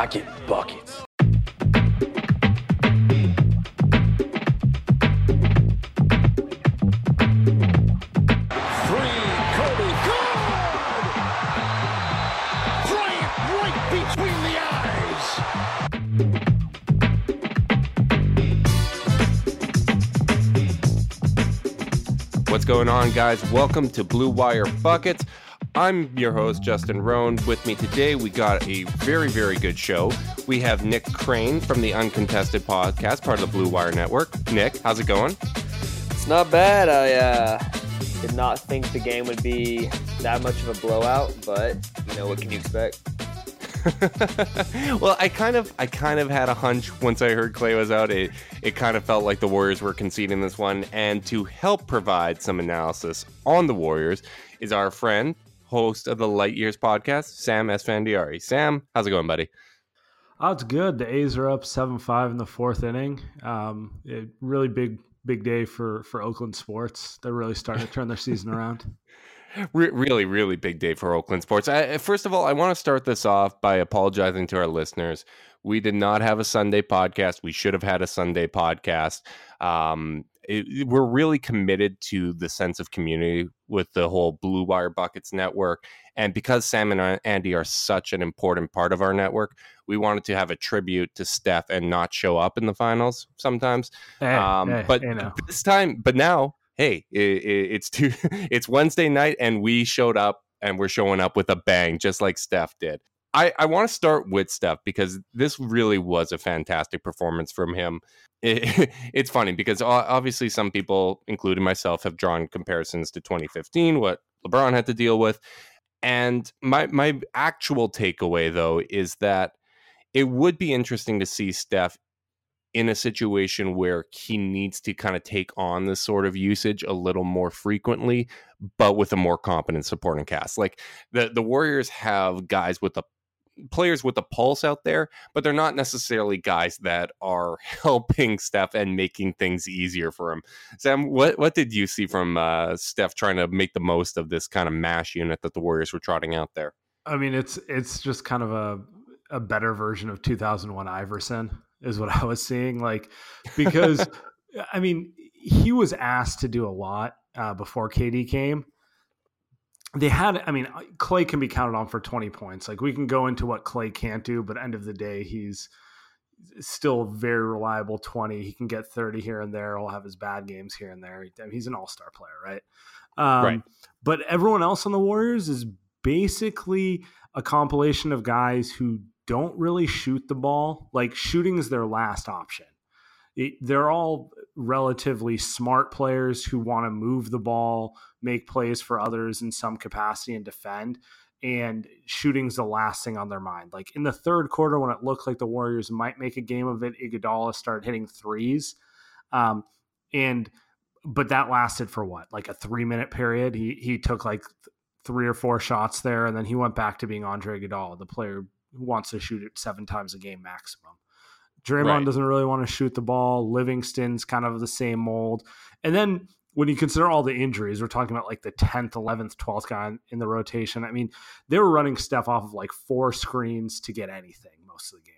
I get buckets. What's going on, guys? Welcome to Blue Wire Buckets. I'm your host, Justin Roan. With me today, we got a very, very good show. We have Nick Crane from the Uncontested Podcast, part of the Blue Wire Network. Nick, how's it going? It's not bad. I did not think the game would be that much of a blowout, but you know, what can you expect? Well, I kind of had a hunch once I heard Clay was out. It kind of felt like the Warriors were conceding this one. And to help provide some analysis on the Warriors is our friend, host of the Light Years podcast, Sam Esfandiari. Sam, how's it going, buddy? Oh, it's good. The A's are up 7-5 in the fourth inning. Really big day for Oakland sports. They're really starting to turn their season around. Really, really big day for Oakland sports. First of all, I want to start this off by apologizing to our listeners. We did not have a Sunday podcast. We should have had a Sunday podcast. We're really committed to the sense of community with the whole Blue Wire Buckets network. And because Sam and Andy are such an important part of our network, we wanted to have a tribute to Steph and not show up in the finals sometimes. But now, hey, it's Wednesday night and we showed up and we're showing up with a bang, just like Steph did. I want to start with Steph because this really was a fantastic performance from him. It's funny because obviously some people, including myself, have drawn comparisons to 2015, what LeBron had to deal with. And my actual takeaway, though, is that it would be interesting to see Steph in a situation where he needs to kind of take on this sort of usage a little more frequently, but with a more competent supporting cast. Like the Warriors have players with a pulse out there, but they're not necessarily guys that are helping Steph and making things easier for him. Sam, what did you see from Steph trying to make the most of this kind of mash unit that the Warriors were trotting out there? I mean, it's just kind of a better version of 2001 Iverson is what I was seeing. Like, because I mean, he was asked to do a lot before KD came. Clay can be counted on for 20 points. Like, we can go into what Clay can't do, but end of the day, he's still very reliable 20. He can get 30 here and there. He'll have his bad games here and there. He's an all-star player, right? Right. But everyone else on the Warriors is basically a compilation of guys who don't really shoot the ball. Like, shooting is their last option. They're all relatively smart players who want to move the ball, make plays for others in some capacity, and defend. And shooting's the last thing on their mind. Like, in the third quarter, when it looked like the Warriors might make a game of it, Iguodala started hitting threes. But that lasted for what? Like a 3-minute period. He took like 3 or 4 shots there, and then he went back to being Andre Iguodala, the player who wants to shoot it 7 times a game maximum. Draymond doesn't really want to shoot the ball. Livingston's kind of the same mold. And then when you consider all the injuries, we're talking about like the 10th, 11th, 12th guy in the rotation. I mean, they were running Steph off of like 4 screens to get anything most of the game.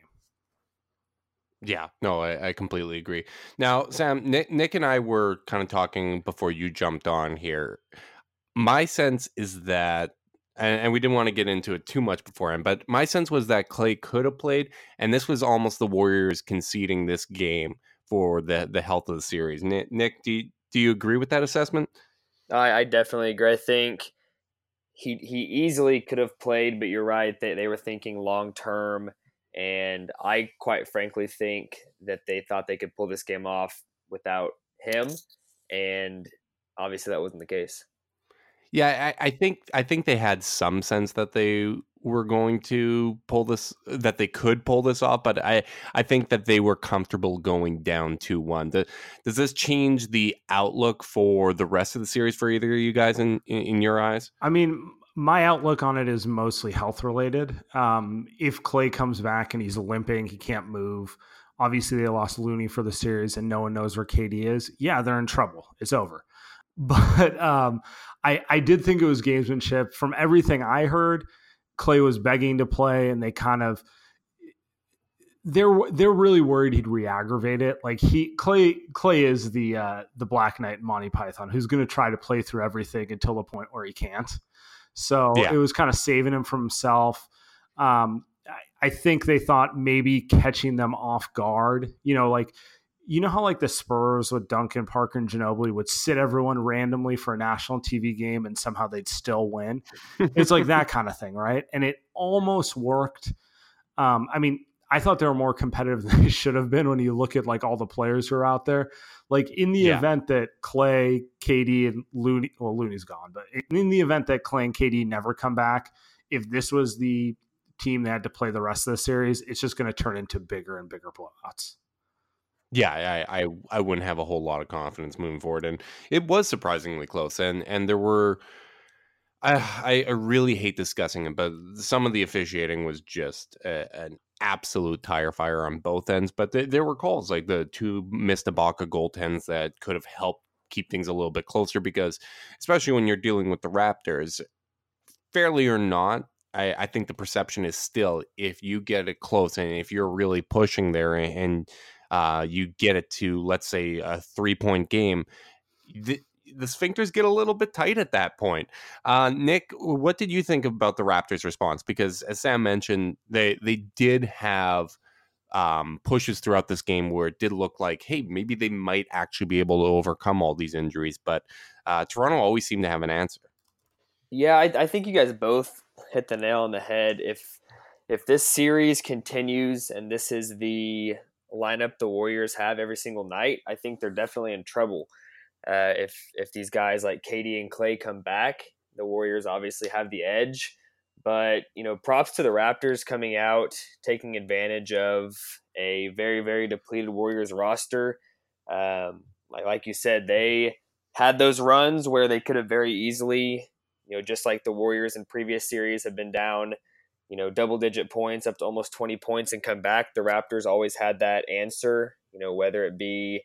Yeah, no, I completely agree. Now, Sam, Nick and I were kind of talking before you jumped on here. My sense is that, and we didn't want to get into it too much beforehand, but my sense was that Clay could have played, and this was almost the Warriors conceding this game for the health of the series. Nick, do you agree with that assessment? I definitely agree. I think he easily could have played, but you're right. They were thinking long term, and I quite frankly think that they thought they could pull this game off without him, and obviously that wasn't the case. Yeah, I think they had some sense that they were going to pull this, that they could pull this off, but I think that they were comfortable going down 2-1. Does this change the outlook for the rest of the series for either of you guys in your eyes? I mean, my outlook on it is mostly health related. If Clay comes back and he's limping, he can't move. Obviously, they lost Looney for the series, and no one knows where KD is. Yeah, they're in trouble. It's over. But I did think it was gamesmanship. From everything I heard, Clay was begging to play, and they kind of they're really worried he'd re-aggravate it. Like Clay is the Black Knight in Monty Python, who's going to try to play through everything until the point where he can't. So Yeah. it was kind of saving him from himself. I think they thought maybe catching them off guard, how like the Spurs with Duncan, Parker, and Ginobili would sit everyone randomly for a national TV game and somehow they'd still win. It's like that kind of thing, right? And it almost worked. I thought they were more competitive than they should have been when you look at like all the players who are out there. Like in the event that Clay, KD, and Looney, well, Looney's gone, but in the event that Clay and KD never come back, if this was the team that had to play the rest of the series, it's just going to turn into bigger and bigger blowouts. Yeah, I wouldn't have a whole lot of confidence moving forward, and it was surprisingly close. And there were, I really hate discussing it, but some of the officiating was just an absolute tire fire on both ends. But there were calls like the two missed Ibaka goaltends that could have helped keep things a little bit closer, because especially when you're dealing with the Raptors, fairly or not, I think the perception is still, if you get it close and if you're really pushing there and you get it to, let's say, a 3-point game, the sphincters get a little bit tight at that point. Nick, what did you think about the Raptors' response? Because as Sam mentioned, they did have pushes throughout this game where it did look like, hey, maybe they might actually be able to overcome all these injuries. But Toronto always seemed to have an answer. Yeah, I think you guys both hit the nail on the head. If this series continues and this is the lineup the Warriors have every single night, I think they're definitely in trouble. If these guys like KD and Clay come back, the Warriors obviously have the edge. But, props to the Raptors coming out, taking advantage of a very, very depleted Warriors roster. Like you said, they had those runs where they could have very easily, just like the Warriors in previous series have been down, double-digit points up to almost 20 points and come back. The Raptors always had that answer, whether it be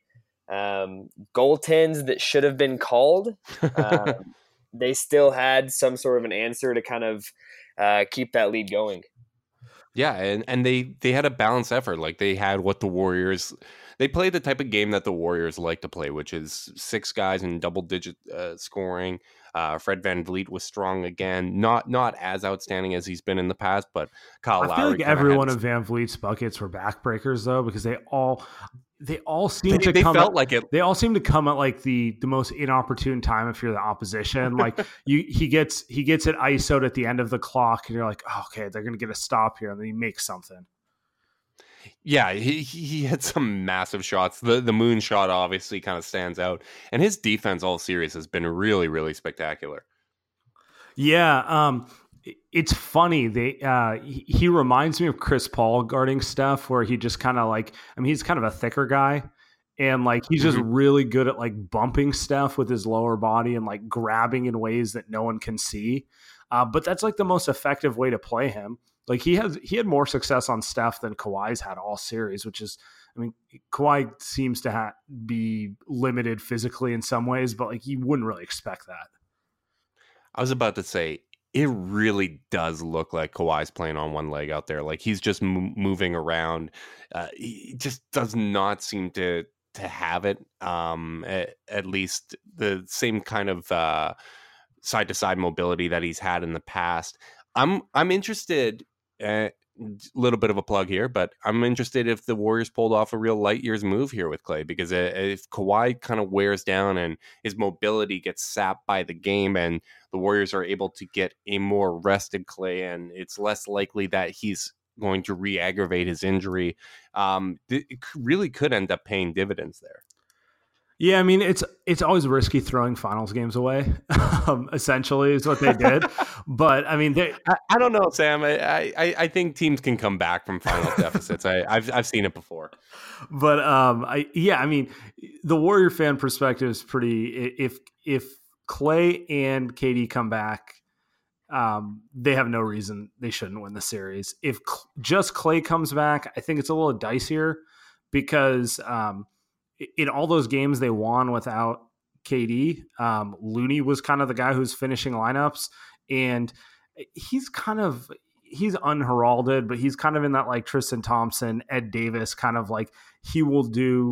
goaltends that should have been called. They still had some sort of an answer to kind of keep that lead going. Yeah, and they had a balanced effort. Like they had what the Warriors, they played the type of game that the Warriors like to play, which is 6 guys in double-digit scoring. Fred VanVleet was strong again, not as outstanding as he's been in the past, but Kyle Lowry. I feel like every one of VanVleet's buckets were backbreakers though, because they all seem to come. Felt like it. They all seem to come at like the most inopportune time if you're the opposition. Like he gets it ISO'd at the end of the clock, and you're like, oh, okay, they're gonna get a stop here, and then he makes something. Yeah, he had some massive shots. The moon shot obviously kind of stands out, and his defense all series has been really, really spectacular. Yeah, it's funny. He reminds me of Chris Paul guarding Steph, where he just kind of like, he's kind of a thicker guy, and like he's just really good at like bumping Steph with his lower body and like grabbing in ways that no one can see. But that's like the most effective way to play him. Like he had more success on Steph than Kawhi's had all series, which is, Kawhi seems to be limited physically in some ways, but like you wouldn't really expect that. I was about to say, it really does look like Kawhi's playing on one leg out there. Like he's just moving around. He just does not seem to have it. At least the same kind of side to side mobility that he's had in the past. I'm interested. A little bit of a plug here, but I'm interested if the Warriors pulled off a real light years move here with Clay, because if Kawhi kind of wears down and his mobility gets sapped by the game and the Warriors are able to get a more rested Clay, and it's less likely that he's going to re-aggravate his injury, it really could end up paying dividends there. Yeah, it's always risky throwing finals games away. Essentially, is what they did. But I don't know, Sam. I think teams can come back from final deficits. I've seen it before. But the Warrior fan perspective is pretty. If Clay and KD come back, they have no reason they shouldn't win the series. If just Clay comes back, I think it's a little dicier, because in all those games they won without KD, Looney was kind of the guy who's finishing lineups, and he's kind of, he's unheralded, but he's kind of in that like Tristan Thompson, Ed Davis kind of like he will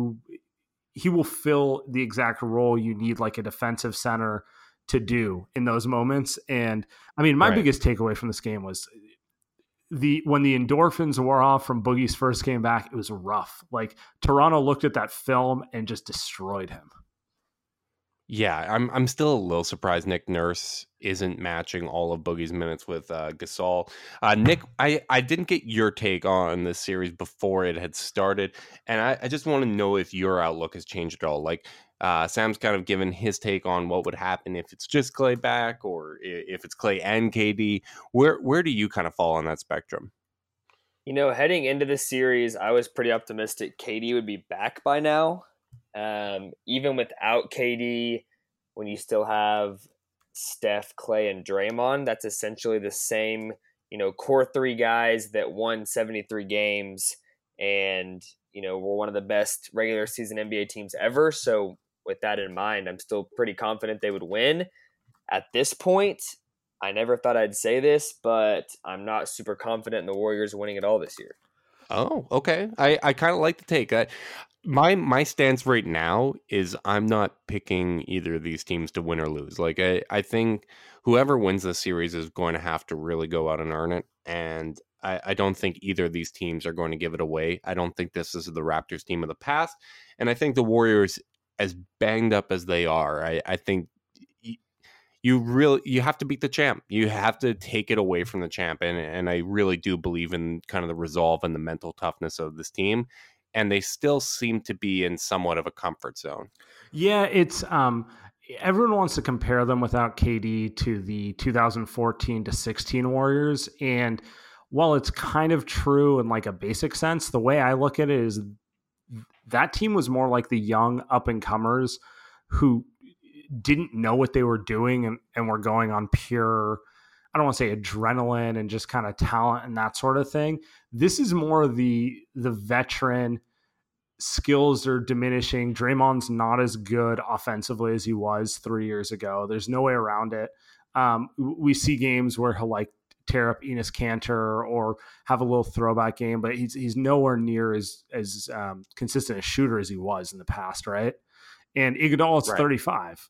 fill the exact role you need like a defensive center to do in those moments. And I mean, my biggest takeaway from this game was when the endorphins wore off from Boogie's first game back, it was rough. Like Toronto looked at that film and just destroyed him. Yeah, I'm still a little surprised Nick Nurse isn't matching all of Boogie's minutes with Gasol. Nick, I didn't get your take on this series before it had started, and I just want to know if your outlook has changed at all. Like Sam's kind of given his take on what would happen if it's just Clay back or if it's Clay and KD. Where do you kind of fall on that spectrum? You know, heading into the series, I was pretty optimistic KD would be back by now. Even without KD, when you still have Steph, Clay, and Draymond, that's essentially the same, core three guys that won 73 games and, were one of the best regular season NBA teams ever. So with that in mind, I'm still pretty confident they would win. At this point, I never thought I'd say this, but I'm not super confident in the Warriors winning it all this year. Oh, okay. I kind of like the take. My stance right now is I'm not picking either of these teams to win or lose. Like I think whoever wins this series is going to have to really go out and earn it. And I don't think either of these teams are going to give it away. I don't think this is the Raptors team of the past. And I think the Warriors, as banged up as they are, I think you have to beat the champ. You have to take it away from the champ. And I really do believe in kind of the resolve and the mental toughness of this team. And they still seem to be in somewhat of a comfort zone. Yeah, it's everyone wants to compare them without KD to the 2014 to 16 Warriors. And while it's kind of true in like a basic sense, the way I look at it is that team was more like the young up and comers who didn't know what they were doing and were going on pure, I don't want to say adrenaline and just kind of talent and that sort of thing. This is more the veteran. Skills are diminishing. Draymond's not as good offensively as he was 3 years ago. There's no way around it. We see games where he'll like tear up Enes Kanter or have a little throwback game, but he's nowhere near as consistent a shooter as he was in the past, right? And Iguodala's 35.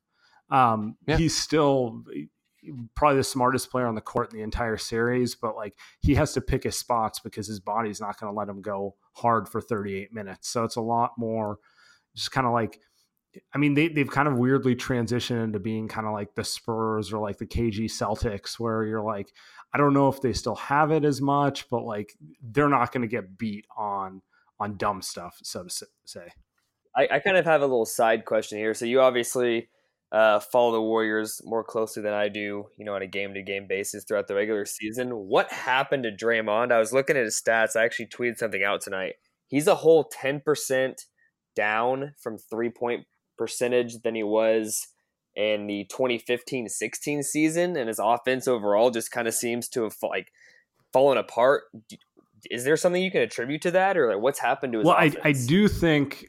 He's still probably the smartest player on the court in the entire series, but like he has to pick his spots because his body's not going to let him go hard for 38 minutes. So it's a lot more just kind of like, I mean, they've kind of weirdly transitioned into being kind of like the Spurs or like the KG Celtics, where you're like, I don't know if they still have it as much, but like they're not going to get beat on dumb stuff, so to say. I kind of have a little side question here. So you obviously follow the Warriors more closely than I do, on a game-to-game basis throughout the regular season. What happened to Draymond? I was looking at his stats. I actually tweeted something out tonight. He's a whole 10% down from three-point percentage than he was in the 2015-16 season, and his offense overall just kind of seems to have fallen apart. Is there something you can attribute to that, or like what's happened to his offense? I do think,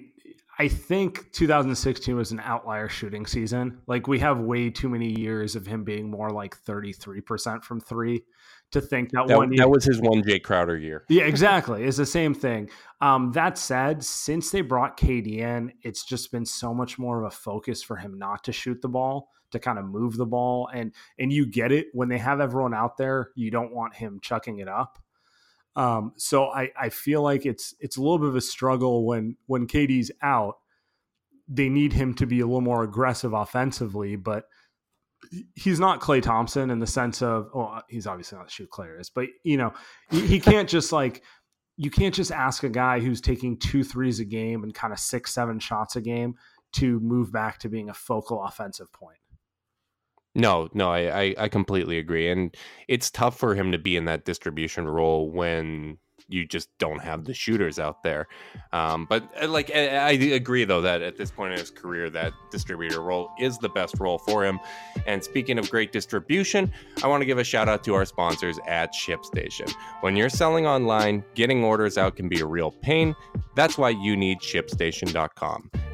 I think 2016 was an outlier shooting season. Like we have way too many years of him being more like 33% from three to think that one year. That was his one Jay Crowder year. Yeah, exactly. It's the same thing. That said, since they brought KD in, it's just been so much more of a focus for him not to shoot the ball, to kind of move the ball. And you get it when they have everyone out there, you don't want him chucking it up. So I feel like it's a little bit of a struggle when KD's out. They need him to be a little more aggressive offensively, but he's not Klay Thompson in the sense of, he's obviously not the shoot Klay is, but he can't just like, you can't just ask a guy who's taking 2 threes a game and kind of 6-7 shots a game to move back to being a focal offensive point. No, I completely agree. And it's tough for him to be in that distribution role when you just don't have the shooters out there. But like, I agree though, that at this point in his career, that distributor role is the best role for him. And speaking of great distribution, I want to give a shout out to our sponsors at ShipStation. When you're selling online, getting orders out can be a real pain. That's why you need ShipStation.com.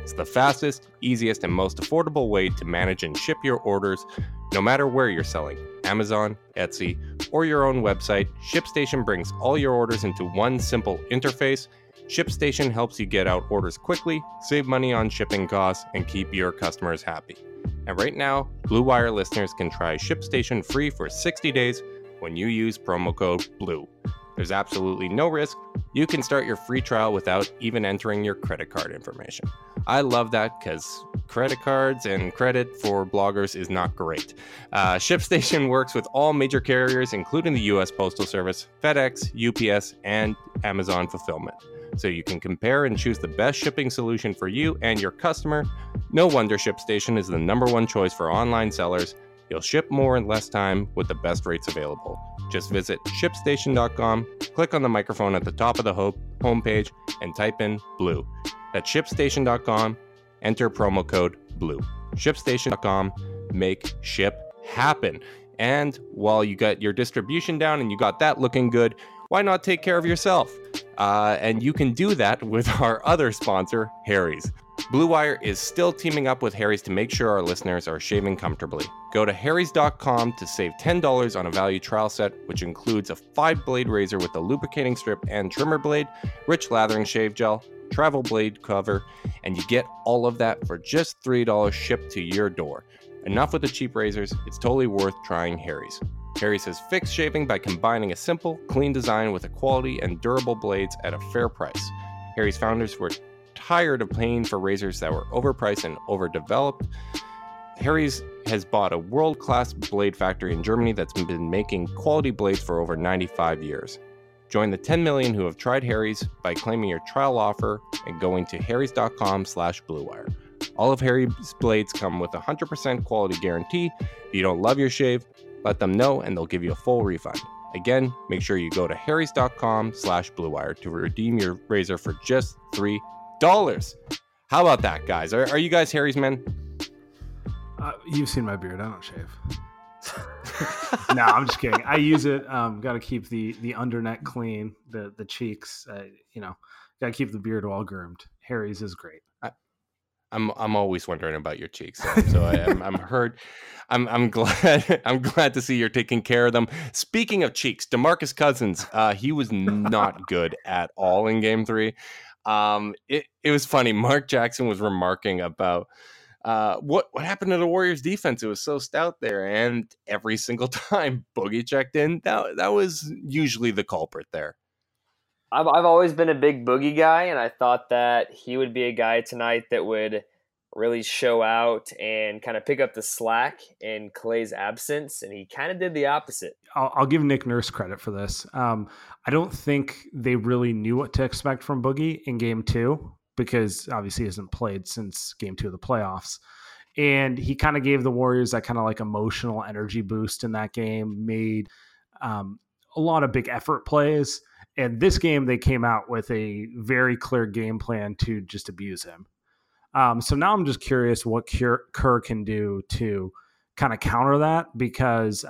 It's the fastest, easiest, and most affordable way to manage and ship your orders, no matter where you're selling, Amazon, Etsy, or your own website. ShipStation brings all your orders into one simple interface. ShipStation helps you get out orders quickly, save money on shipping costs, and keep your customers happy. And right now, Blue Wire listeners can try ShipStation free for 60 days when you use promo code BLUE. There's absolutely no risk. You can start your free trial without even entering your credit card information. I love that because credit cards and credit for bloggers is not great. ShipStation works with all major carriers, including the U.S. Postal Service, FedEx, UPS, and Amazon Fulfillment. So you can compare and choose the best shipping solution for you and your customer. No wonder ShipStation is the number 1 choice for online sellers. You'll ship more in less time with the best rates available. Just visit ShipStation.com, click on the microphone at the top of the homepage, and type in BLUE. That's ShipStation.com, enter promo code BLUE. ShipStation.com, make ship happen. And while you got your distribution down and you got that looking good, why not take care of yourself? And you can do that with our other sponsor, Harry's. Blue Wire is still teaming up with Harry's to make sure our listeners are shaving comfortably. Go to harrys.com to save $10 on a value trial set, which includes a 5-blade razor with a lubricating strip and trimmer blade, rich lathering shave gel, travel blade cover, and you get all of that for just $3 shipped to your door. Enough with the cheap razors, it's totally worth trying Harry's. Harry's has fixed shaving by combining a simple, clean design with a quality and durable blades at a fair price. Harry's founders were tired of paying for razors that were overpriced and overdeveloped. Harry's has bought a world-class blade factory in Germany that's been making quality blades for over 95 years. Join the 10 million who have tried Harry's by claiming your trial offer and going to harrys.com/bluewire. All of Harry's blades come with a 100% quality guarantee. If you don't love your shave, let them know and they'll give you a full refund. Again, make sure you go to harrys.com/bluewire to redeem your razor for just $3. How about that, guys? Are you guys Harry's men? You've seen my beard. I don't shave. No, I'm just kidding. I use it. Got to keep the underneck clean, the cheeks. Got to keep the beard well groomed. Harry's is great. I'm always wondering about your cheeks, so I'm hurt. I'm glad to see you're taking care of them. Speaking of cheeks, DeMarcus Cousins, he was not good at all in Game 3. It was funny. Mark Jackson was remarking about what happened to the Warriors defense. It was so stout there, and every single time Boogie checked in, that was usually the culprit there. I've always been a big Boogie guy, and I thought that he would be a guy tonight that would really show out and kind of pick up the slack in Clay's absence, and he kind of did the opposite. I'll give Nick Nurse credit for this. I don't think they really knew what to expect from Boogie in Game 2 because obviously he hasn't played since Game 2 of the playoffs. And he kind of gave the Warriors that kind of like emotional energy boost in that game, made a lot of big effort plays. And this game, they came out with a very clear game plan to just abuse him. So now I'm just curious what Kerr can do to kind of counter that, because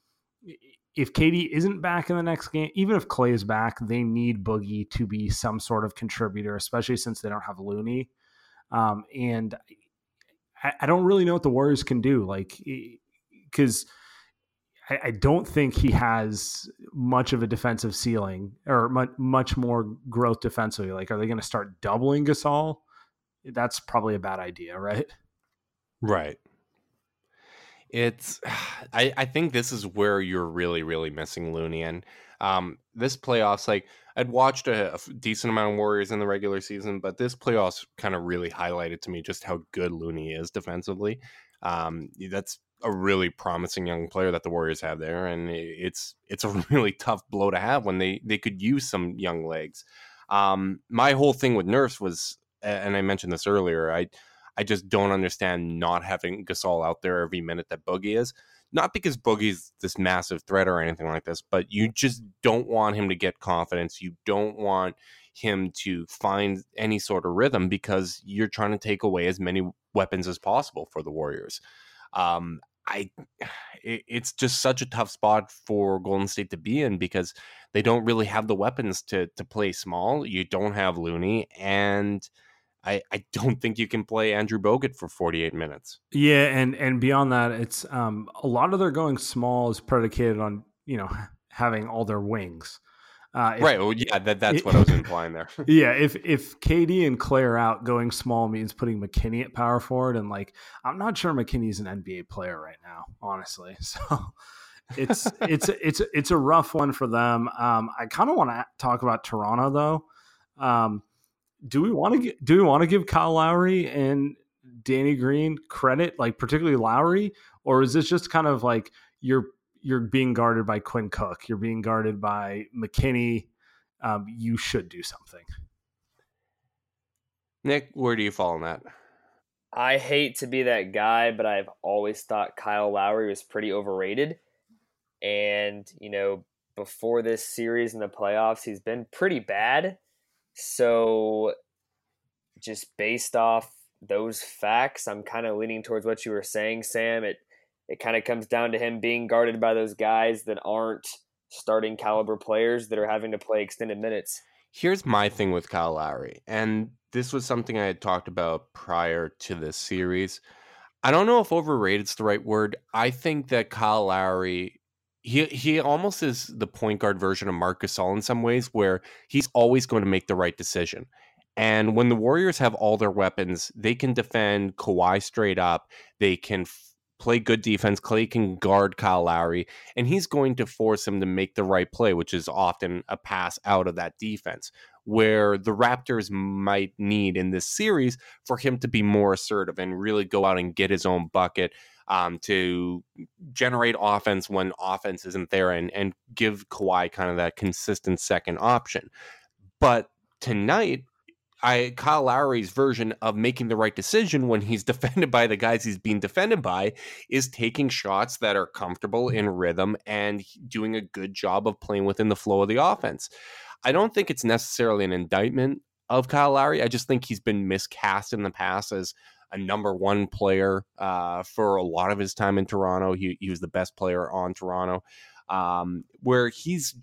if KD isn't back in the next game, even if Clay is back, they need Boogie to be some sort of contributor, especially since they don't have Looney. And I don't really know what the Warriors can do, because I don't think he has much of a defensive ceiling or much more growth defensively. Like, are they going to start doubling Gasol? That's probably a bad idea, right? Right. I think this is where you're really, really missing Looney. And this playoffs, like, I'd watched a decent amount of Warriors in the regular season, but this playoffs kind of really highlighted to me just how good Looney is defensively. That's a really promising young player that the Warriors have there, and it's a really tough blow to have when they could use some young legs. My whole thing with Nurse was, and I mentioned this earlier, I just don't understand not having Gasol out there every minute that Boogie is. Not because Boogie's this massive threat or anything like this, but you just don't want him to get confidence. You don't want him to find any sort of rhythm because you're trying to take away as many weapons as possible for the Warriors. It's just such a tough spot for Golden State to be in because they don't really have the weapons to play small. You don't have Looney, and I don't think you can play Andrew Bogut for 48 minutes. Yeah, and beyond that, it's a lot of their going small is predicated on having all their wings. Right. Well, yeah, that's what I was implying there. Yeah, if KD and Clay are out, going small means putting McKinney at power forward, and I'm not sure McKinney's an NBA player right now, honestly. So it's a rough one for them. I kind of want to talk about Toronto though. Do we want to give Kyle Lowry and Danny Green credit, particularly Lowry, or is this just kind of like you're being guarded by Quinn Cook, you're being guarded by McKinney? You should do something. Nick, where do you fall on that? I hate to be that guy, but I've always thought Kyle Lowry was pretty overrated. And, before this series in the playoffs, he's been pretty bad. So just based off those facts, I'm kind of leaning towards what you were saying, Sam. It kind of comes down to him being guarded by those guys that aren't starting caliber players that are having to play extended minutes. Here's my thing with Kyle Lowry, and this was something I had talked about prior to this series. I don't know if overrated is the right word. I think that Kyle Lowry, he almost is the point guard version of Marc Gasol in some ways, where he's always going to make the right decision. And when the Warriors have all their weapons, they can defend Kawhi straight up. They can play good defense. Clay can guard Kyle Lowry, and he's going to force him to make the right play, which is often a pass out of that defense, where the Raptors might need in this series for him to be more assertive and really go out and get his own bucket, to generate offense when offense isn't there, and give Kawhi kind of that consistent second option. But tonight, Kyle Lowry's version of making the right decision when he's defended by the guys he's being defended by is taking shots that are comfortable in rhythm and doing a good job of playing within the flow of the offense. I don't think it's necessarily an indictment of Kyle Lowry. I just think he's been miscast in the past as a number one player for a lot of his time in Toronto. He was the best player on Toronto, where he's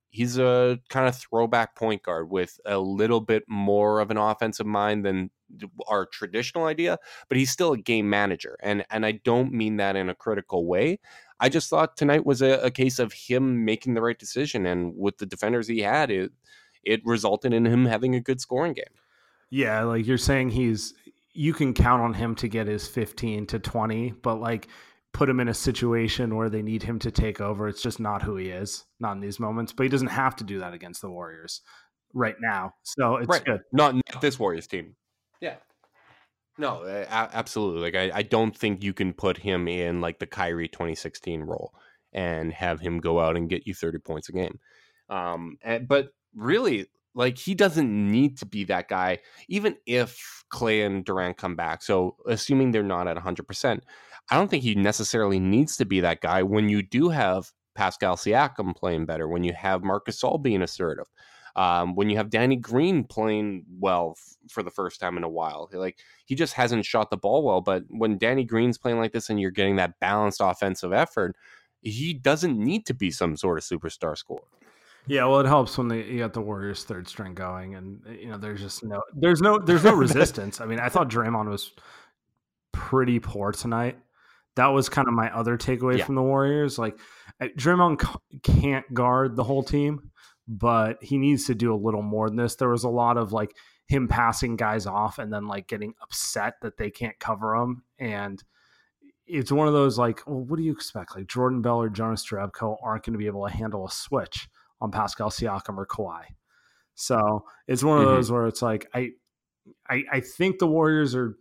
a kind of throwback point guard with a little bit more of an offensive mind than our traditional idea, but he's still a game manager. And I don't mean that in a critical way. I just thought tonight was a case of him making the right decision. And with the defenders he had, it resulted in him having a good scoring game. Yeah, like you're saying, you can count on him to get his 15 to 20, but put him in a situation where they need him to take over. It's just not who he is, not in these moments. But he doesn't have to do that against the Warriors right now. So it's good. Not this Warriors team. Yeah. No, absolutely. I don't think you can put him in the Kyrie 2016 role and have him go out and get you 30 points a game. But really, he doesn't need to be that guy, even if Clay and Durant come back. So assuming they're not at 100%, I don't think he necessarily needs to be that guy when you do have Pascal Siakam playing better, when you have Marc Gasol being assertive, when you have Danny Green playing well for the first time in a while. He just hasn't shot the ball well, but when Danny Green's playing like this and you're getting that balanced offensive effort, he doesn't need to be some sort of superstar scorer. Yeah, well, it helps when you got the Warriors' third string going, and there's just there's no resistance. I mean, I thought Draymond was pretty poor tonight. That was kind of my other takeaway from the Warriors. Draymond can't guard the whole team, but he needs to do a little more than this. There was a lot of him passing guys off and then getting upset that they can't cover him, and it's one of those well, what do you expect? Jordan Bell or Jonas Jerebko aren't going to be able to handle a switch on Pascal Siakam or Kawhi. So it's one of those where it's I think the Warriors are.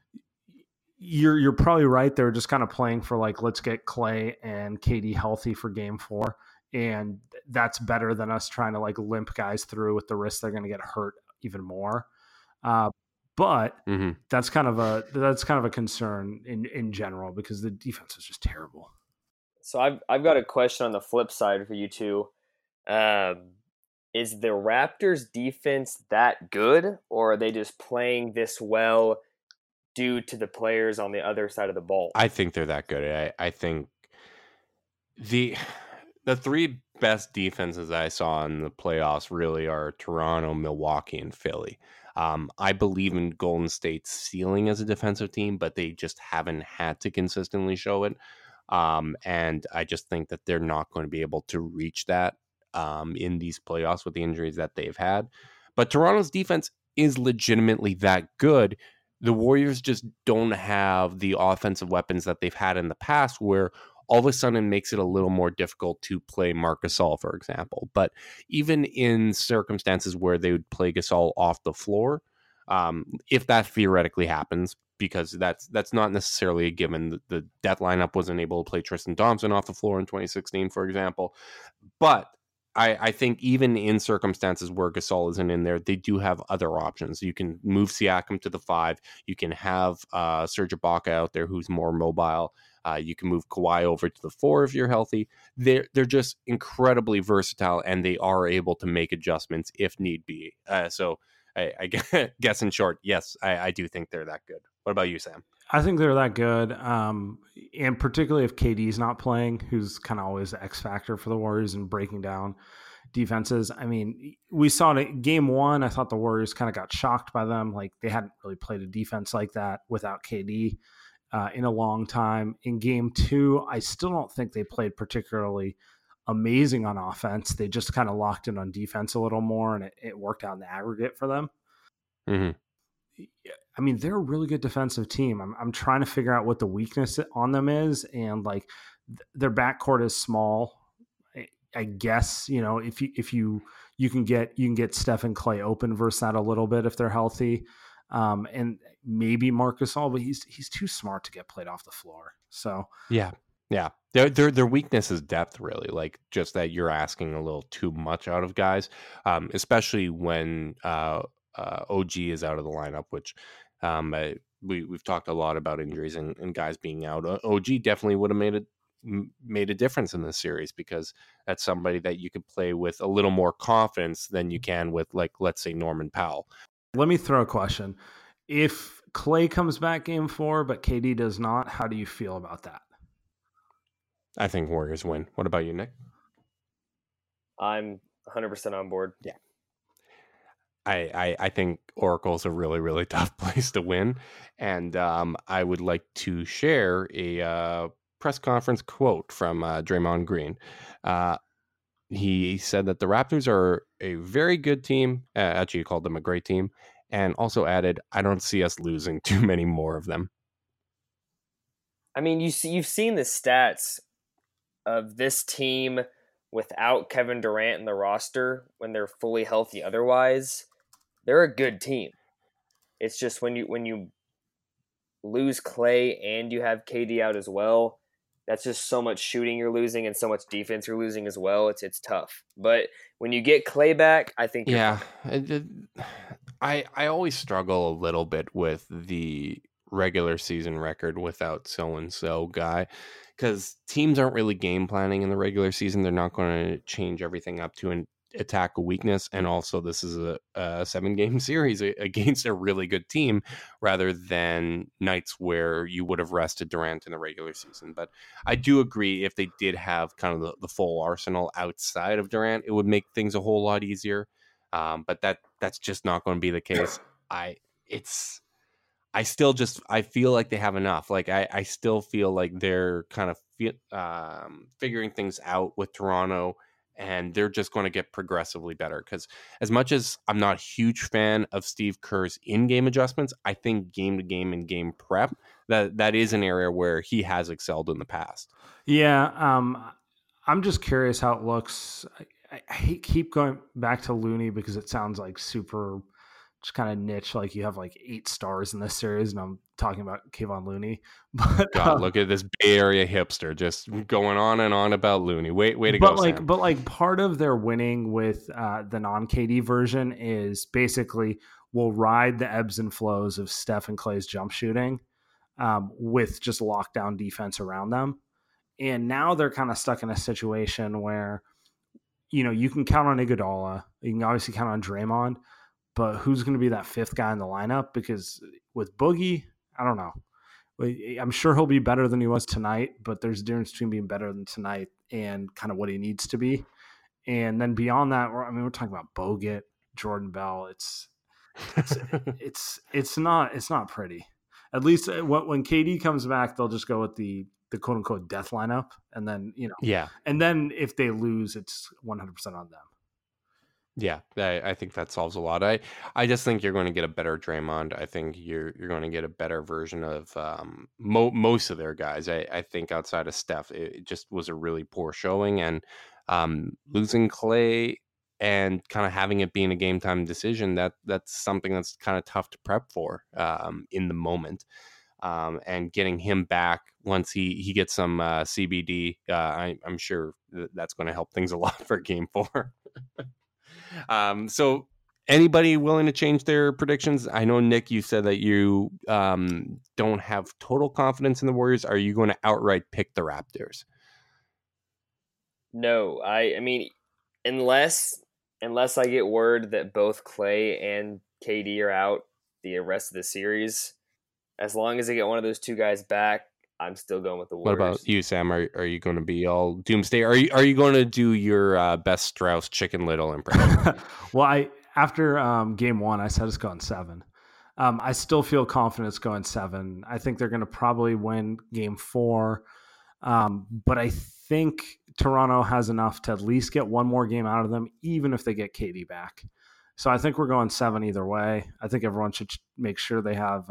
You're probably right. They're just kind of playing for let's get Clay and KD healthy for Game 4, and that's better than us trying to limp guys through with the risk they're going to get hurt even more. But that's kind of a concern in general because the defense is just terrible. So I've got a question on the flip side for you two. Is the Raptors defense that good, or are they just playing this well due to the players on the other side of the ball? I think they're that good. I think The three best defenses I saw in the playoffs really are Toronto, Milwaukee, and Philly. I believe in Golden State's ceiling as a defensive team, but they just haven't had to consistently show it. And I just think that they're not going to be able to reach that in these playoffs with the injuries that they've had. But Toronto's defense is legitimately that good. The Warriors just don't have the offensive weapons that they've had in the past, where all of a sudden makes it a little more difficult to play Marc Gasol, for example. But even in circumstances where they would play Gasol off the floor, if that theoretically happens, because that's not necessarily a given. The death lineup wasn't able to play Tristan Thompson off the floor in 2016, for example. But I think even in circumstances where Gasol isn't in there, they do have other options. You can move Siakam to the 5. You can have Serge Ibaka out there who's more mobile. You can move Kawhi over to the 4 if you're healthy. They're just incredibly versatile, and they are able to make adjustments if need be. So I guess in short, yes, I do think they're that good. What about you, Sam? I think they're that good, and particularly if KD's not playing, who's kind of always the X factor for the Warriors and breaking down defenses. I mean, we saw it in game 1. I thought the Warriors kind of got shocked by them. Like, they hadn't really played a defense like that without KD in a long time. In game 2, I still don't think they played particularly amazing on offense. They just kind of locked in on defense a little more, and it worked out in the aggregate for them. Mm-hmm. I mean, they're a really good defensive team. I'm trying to figure out what the weakness on them is, and like their backcourt is small. I guess, you know, if you can get Steph and Clay open versus that a little bit if they're healthy, and maybe Marc Gasol, but he's too smart to get played off the floor. So yeah. Their weakness is depth, really. Like, just that you're asking a little too much out of guys, especially when OG is out of the lineup, which we've talked a lot about injuries and guys being out. OG definitely would have made a difference in this series, because that's somebody that you could play with a little more confidence than you can with, like, let's say, Norman Powell. Let me throw a question. If Clay comes back game 4, but KD does not, how do you feel about that? I think Warriors win. What about you, Nick? I'm 100% on board. Yeah. I think Oracle's a really, really tough place to win. And I would like to share a press conference quote from Draymond Green. He said that the Raptors are a very good team. Actually, he called them a great team. And also added, I don't see us losing too many more of them. I mean, you've seen the stats of this team without Kevin Durant in the roster when they're fully healthy. Otherwise, they're a good team. It's just when you lose Clay and you have KD out as well, that's just so much shooting you're losing and so much defense you're losing as well. It's tough. But when you get Clay back, I think I always struggle a little bit with the regular season record without so-and-so guy, because teams aren't really game planning in the regular season. They're not going to change everything up to attack a weakness. And also, this is a 7-game series against a really good team, rather than nights where you would have rested Durant in the regular season. But I do agree, if they did have kind of the full arsenal outside of Durant, it would make things a whole lot easier. But that's just not going to be the case. I feel like they have enough. Like, I still feel like they're kind of figuring things out with Toronto, and they're just going to get progressively better. Because as much as I'm not a huge fan of Steve Kerr's in-game adjustments, I think game to game and game prep, that is an area where he has excelled in the past. Yeah, I'm just curious how it looks. I keep going back to Looney because it sounds like super just kind of niche. Like, you have like 8 stars in this series, and I'm talking about Kevon Looney. But God, look at this Bay Area hipster just going on and on about Looney. Way to go, Sam. But like, part of their winning with the non-KD version is basically we'll ride the ebbs and flows of Steph and Clay's jump shooting with just lockdown defense around them. And now they're kind of stuck in a situation where, you know, you can count on Iguodala, you can obviously count on Draymond, but who's going to be that 5th guy in the lineup? Because with Boogie, I don't know. I'm sure he'll be better than he was tonight, but there's a difference between being better than tonight and kind of what he needs to be. And then beyond that, we're talking about Bogut, Jordan Bell. It's not pretty. At least when KD comes back, they'll just go with the quote unquote death lineup, and then and then if they lose, it's 100% on them. Yeah, I think that solves a lot. I just think you're going to get a better Draymond. I think you're going to get a better version of most of their guys. I think outside of Steph, it just was a really poor showing, and losing Clay and kind of having it being a game time decision, that's something that's kind of tough to prep for in the moment. And getting him back once he gets some CBD, I'm sure that's going to help things a lot for Game 4. So anybody willing to change their predictions? I know, Nick, you said that you don't have total confidence in the Warriors. Are you going to outright pick the Raptors? No, I mean, unless I get word that both Clay and KD are out the rest of the series, as long as I get one of those two guys back, I'm still going with the Warriors. What about you, Sam? Are you going to be all doomsday? Are you going to do your best Strauss Chicken Little impression? Well, after game 1, I said it's going 7. I still feel confident it's going 7. I think they're going to probably win game 4. But I think Toronto has enough to at least get one more game out of them, even if they get KD back. So I think we're going 7 either way. I think everyone should make sure they have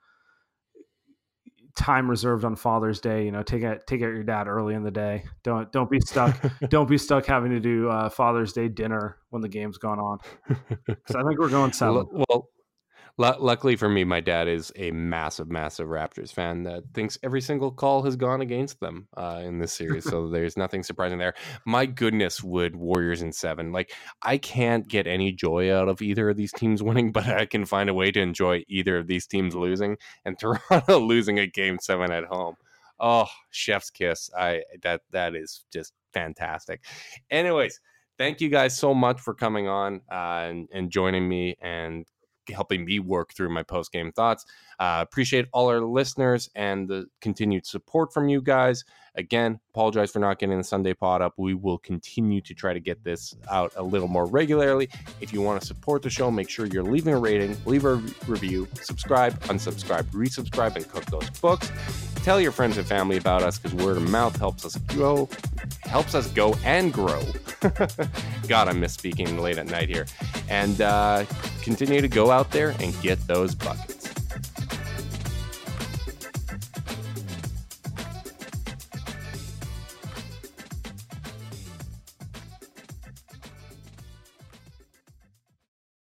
time reserved on Father's Day. Take out your dad early in the day. Don't be stuck. Don't be stuck having to do Father's Day dinner when the game's gone on. So I think we're going 7. Well, luckily for me, my dad is a massive Raptors fan that thinks every single call has gone against them in this series. So there's nothing surprising there. My goodness, would Warriors in 7. Like, I can't get any joy out of either of these teams winning, but I can find a way to enjoy either of these teams losing, and Toronto losing a game 7 at home. Oh, chef's kiss. That is just fantastic. Anyways, thank you guys so much for coming on and joining me and helping me work through my post-game thoughts. Appreciate all our listeners and the continued support from you guys. Again, apologize for not getting the Sunday pod up. We will continue to try to get this out a little more regularly. If you want to support the show, make sure you're leaving a rating, leave a review, subscribe, unsubscribe, resubscribe, and cook those books. Tell your friends and family about us, because word of mouth helps us go and grow. God, I miss speaking late at night here. And continue to go out there and get those buckets.